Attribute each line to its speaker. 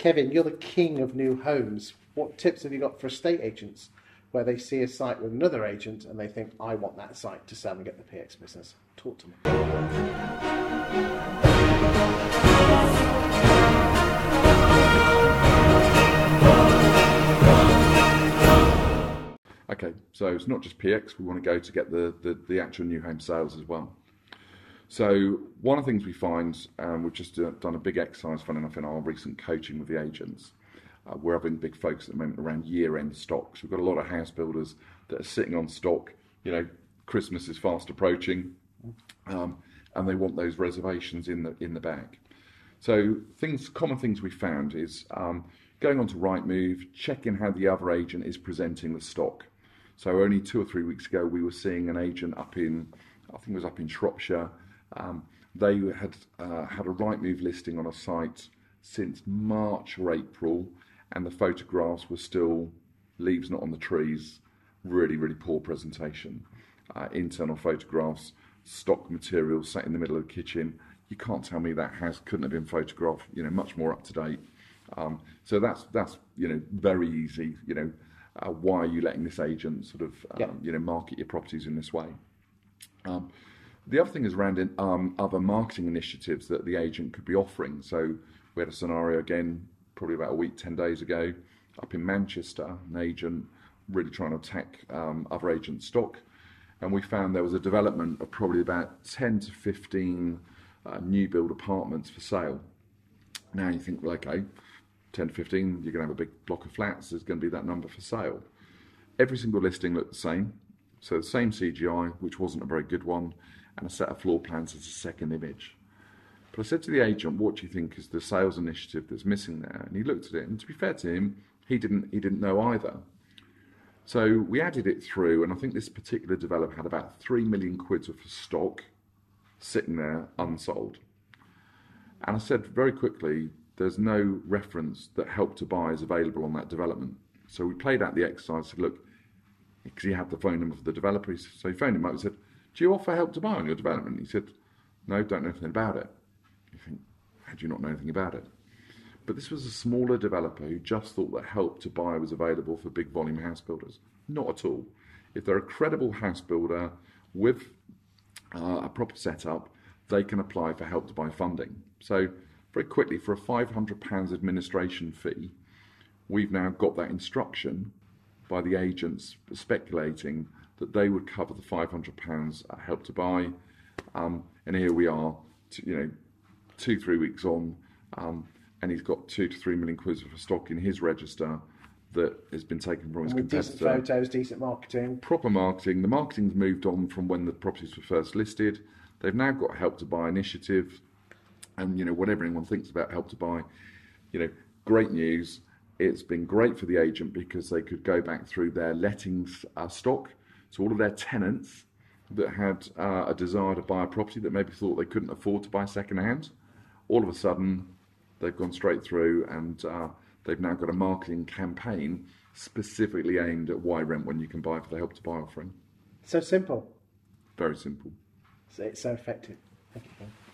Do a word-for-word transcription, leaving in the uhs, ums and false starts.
Speaker 1: Kevin, you're the king of new homes. What tips have you got for estate agents where they see a site with another agent and they think, I want that site to sell and get the P X business? Talk to me.
Speaker 2: Okay, so it's not just P X, we want to go to get the, the, the actual new home sales as well. So one of the things we find, um, we've just done a big exercise, fun enough, in our recent coaching with the agents. Uh, we're having big focus at the moment around year-end stocks. We've got a lot of house builders that are sitting on stock. You know, Christmas is fast approaching, um, and they want those reservations in the in the bag. So things, common things we found is um, going on to Rightmove, checking how the other agent is presenting the stock. So only two or three weeks ago, we were seeing an agent up in, I think it was up in Shropshire. Um, they had uh, had a Rightmove listing on a site since March or April, and the photographs were still leaves not on the trees. Really, really poor presentation. Uh, internal photographs, stock material sat in the middle of the kitchen. You can't tell me that house couldn't have been photographed, you know, much more up to date. Um, so that's that's you know very easy. You know, uh, why are you letting this agent sort of um,
Speaker 1: yeah.
Speaker 2: you know market your properties in this way? Um, the other thing is around in, um, other marketing initiatives that the agent could be offering. So we had a scenario again, probably about a week, ten days ago, up in Manchester, an agent really trying to attack um, other agent stock, and we found there was a development of probably about ten to fifteen uh, new build apartments for sale. Now you think, well, okay, ten to fifteen, you're going to have a big block of flats, there's going to be that number for sale. Every single listing looked the same, so the same C G I, which wasn't a very good one, and a set of floor plans as a second image. But I said to the agent, what do you think is the sales initiative that's missing there? And he looked at it, and to be fair to him, he didn't he didn't know either. So we added it through, and I think this particular developer had about three million quid worth of stock sitting there unsold. And I said very quickly, there's no reference that Help to Buy is available on that development. So we played out the exercise, said, look, because he had the phone number for the developer, so he phoned him up and said, do you offer Help to Buy on your development? He said, no, don't know anything about it. You think, how do you not know anything about it? But this was a smaller developer who just thought that Help to Buy was available for big volume house builders. Not at all. If they're a credible house builder with uh, a proper setup, they can apply for Help to Buy funding. So very quickly, for a five hundred pounds administration fee, we've now got that instruction by the agents speculating that they would cover the five hundred pounds Help to Buy. Um, and here we are, you know, two, three weeks on, um, and he's got two to three million quid of stock in his register that has been taken from his
Speaker 1: with
Speaker 2: competitor.
Speaker 1: Decent photos, decent marketing.
Speaker 2: Proper marketing. The marketing's moved on from when the properties were first listed. They've now got a Help to Buy initiative, and you know whatever anyone thinks about Help to Buy, you know, great news. It's been great for the agent because they could go back through their lettings uh, stock, so all of their tenants that had uh, a desire to buy a property that maybe thought they couldn't afford to buy second hand, all of a sudden they've gone straight through and uh, they've now got a marketing campaign specifically aimed at why rent when you can buy for the Help to Buy offering.
Speaker 1: So simple.
Speaker 2: Very simple.
Speaker 1: So it's so effective. Thank you, Ben.